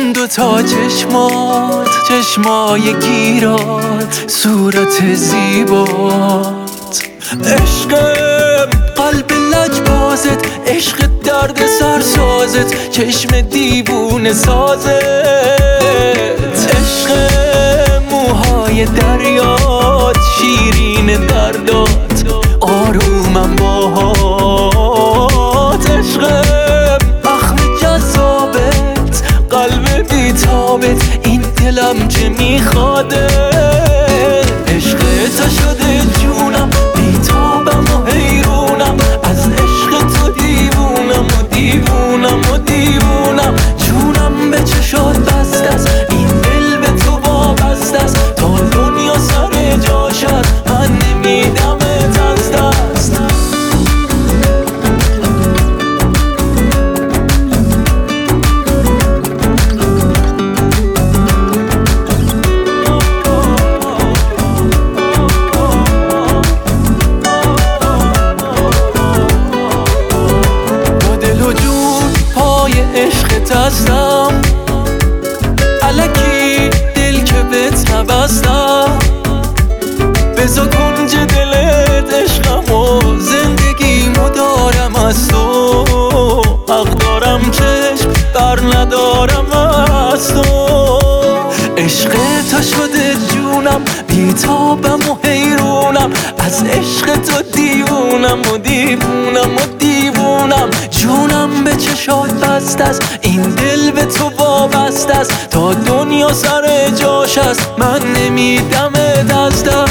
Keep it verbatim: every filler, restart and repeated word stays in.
اون دوتا چشمات، چشمای گیرات، صورت زیبات. عشقم قلب لجبازت، عشق درد سرسازت، چشم دیوونه سازت. عشق موهای دریات، شیرین دردات، آرومم باهات. عشقم اخم جذابت، قلب بیتابت، این دلم چه میخواده. عشق تو شده جونم، بیتابم و حیرونم، از عشق تو دیوونم و دیوونم و دیوونم. جونم به چشات بسته است، این دل به تو وابسته است، تا دنیا سر جاش است، من نمیدمت از دست. عشقت هستم الکی، دل که بهت نبستم. بزا کنج دلت عشقم و زندگیمو دارم از تو. حق دارم چشم بر ندارم از تو. عشق تو شده جونم، بیتابم و حیرونم، از عشق تو دیوونم و دیوونم و دیوونم. جونم به چشات بسته است، این دل به تو وابسته است، تا دنیا سر جاش است، من نمیدمت از دست.